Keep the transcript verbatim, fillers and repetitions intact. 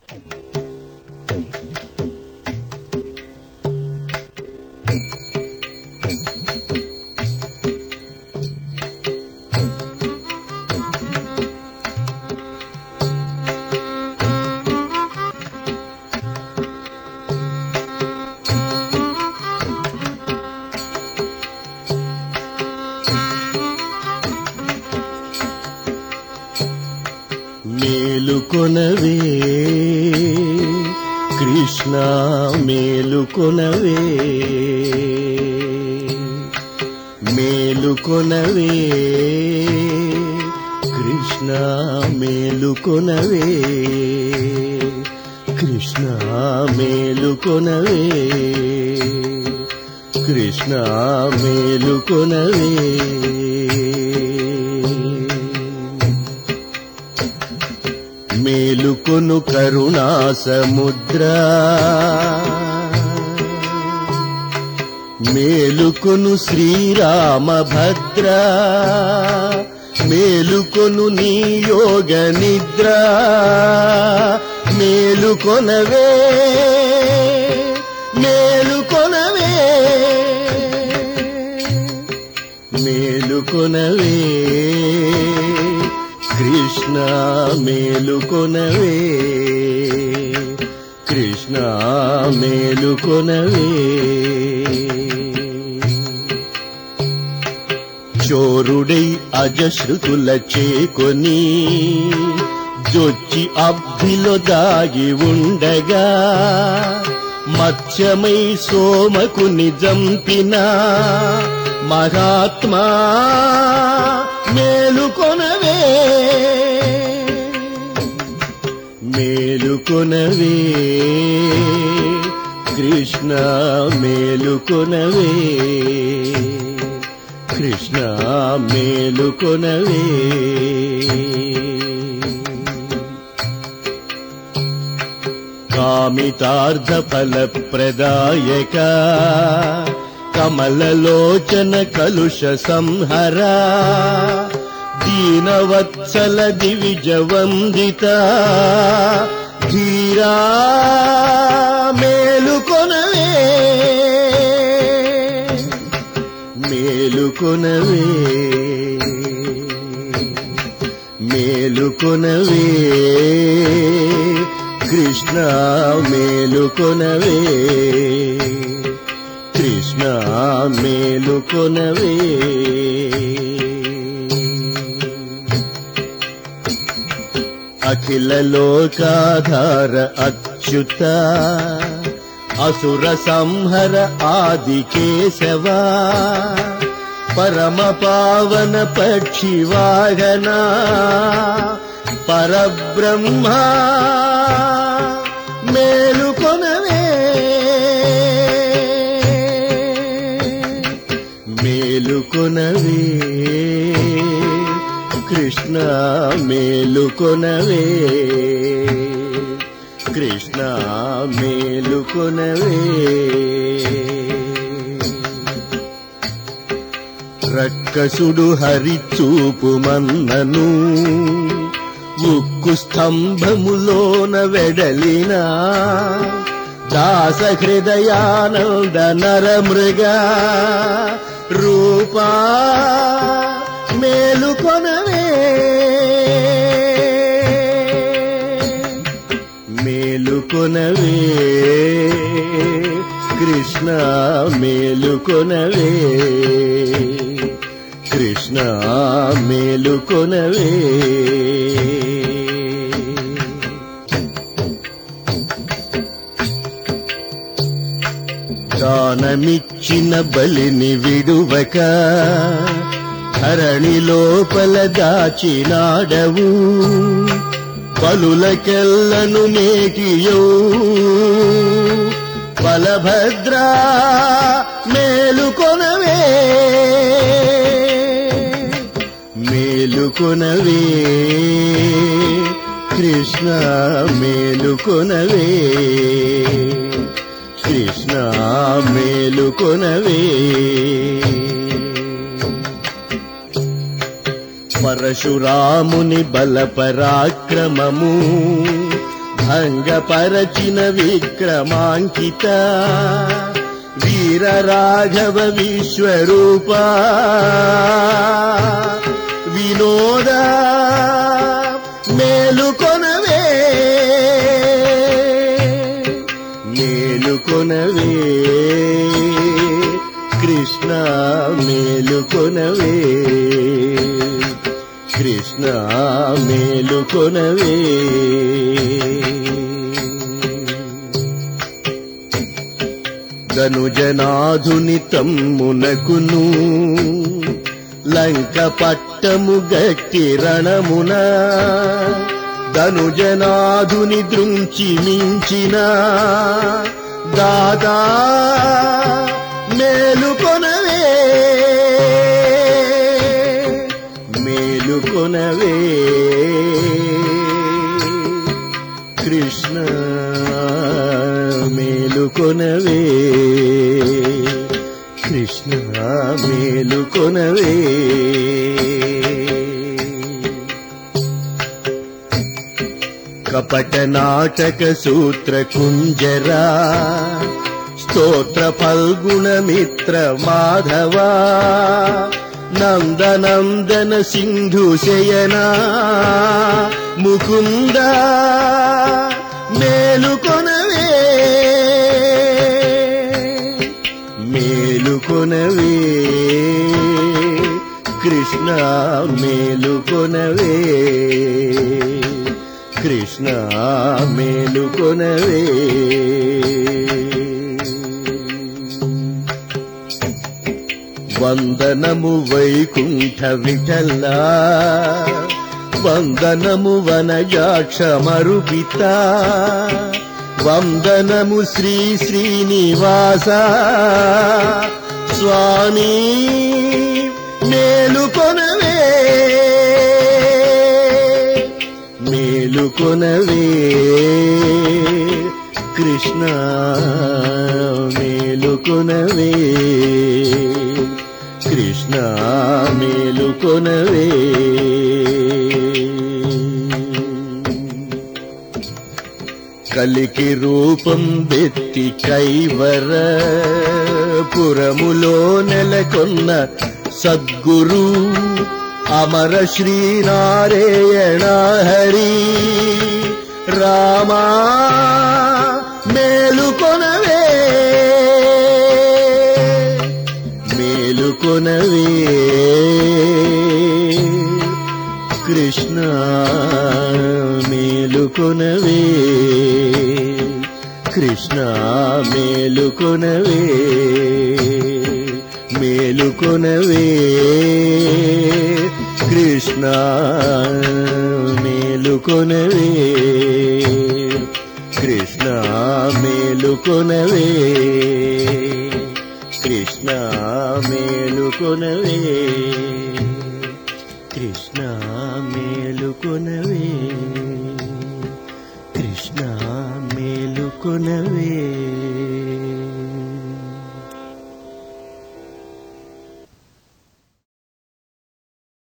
మేలుకొనవే కృష్ణ మేలుకొనవే మేలుకొనవే కృష్ణ మేలుకొనవే కృష్ణ మేలుకొనవే కృష్ణ మేలుకొనవే మేలుకొను కరుణా సముద్ర మేలుకొను శ్రీరామ భద్ర మేలుకొను నీ యోగ నిద్ర మేలుకొనవే మేలుకొనవే మేలుకొనవే కృష్ణ మేలుకొనవే కృష్ణ మేలుకొనవే చోరుడై అజశ్రుతుల చేకొని జొచ్చి అబ్బిలో దాగి ఉండగా మత్స్యమై సోమకుని జంపిన మహాత్మా మేలుకొనవే మేలుకొనవే కృష్ణ మేలుకొనవే కృష్ణ మేలుకొనవే కామితార్థ ఫల ప్రదాయక కమలలోచన కలుష సంహర దీనవత్సల దివిజ వందిత ధీరా మేలుకొనవే మేలుకొనవే మేలుకొనవే కృష్ణ మేలుకొనవే కృష్ణ మేలుకొనవే అఖిల లోకాధార అచ్యుత అసుర సంహర ఆది కేశవ పరమ పావన పక్షి వాహన పరబ్రహ్మ మేలుకొనవే మేలుకొనవే కృష్ణ మేలుకొనవే కృష్ణ మేలుకొనవే రక్కసుడు హరిచూపు మన్నను ఉక్కు స్తంభములోన వెడలిన దాస హృదయానంద నరమృగ రూపా మేలుకొనవే మేలుకొనవే కృష్ణ మేలుకొనవే కృష్ణ మేలుకొనవే దానమిచ్చిన బలిని విడువక ధరణి లోపల దాచినాడవు పలులకెల్లను మేటియౌ బలభద్రా మేలుకొనవే మేలుకొనవే కృష్ణ మేలుకొనవే కృష్ణ మేలుకొనవే పరశురాముని బల పరాక్రమము భంగపరచిన విక్రమాంకిత వీర రాఘవ విశ్వరూప వినోద మేలుకొనవే మేలుకొనవే కృష్ణ మేలుకొనవే కృష్ణ మేలుకొనవే ధనుజనాధుని తమ్మునకును లంక పట్టము గట్టి రణమున ధనుజనాధుని దృంచి మించిన దాదా మేలుకొనవే మేలుకొనవే కృష్ణ మేలుకొనవే కృష్ణ మేలుకొనవే కపట నాటక సూత్ర కుంజరా స్తోత్ర ఫల్గుణ మిత్ర మాధవ నందనందన సింధు శయన ముకుంద మేలుకొనవే మేలుకొనవే కృష్ణ మేలుకొనవే కృష్ణ మేలుకొనవే వందనము వైకుంఠ విఠల వందనము వనజాక్ష మరుపిత వందనము శ్రీ శ్రీనివాస స్వామి మేలుకొనవే మేలుకొనవే కృష్ణ మేలుకొనవే కృష్ణ మేలుకొనవే కలికి రూపం వెత్తి కైవర పురములో నెలకొన్న సద్గురు అమర శ్రీనారాయణ హరి రామా మేలుకొనవే మేలుకొనవే కృష్ణ మేలుకొనవే కృష్ణ మేలుకొనవే మేలుకొనవే కృష్ణ మేలుకొనవే కృష్ణ మేలుకొనవే కృష్ణ మేలుకొనవే కృష్ణ మేలుకొనవే కృష్ణ మేలుకొనవే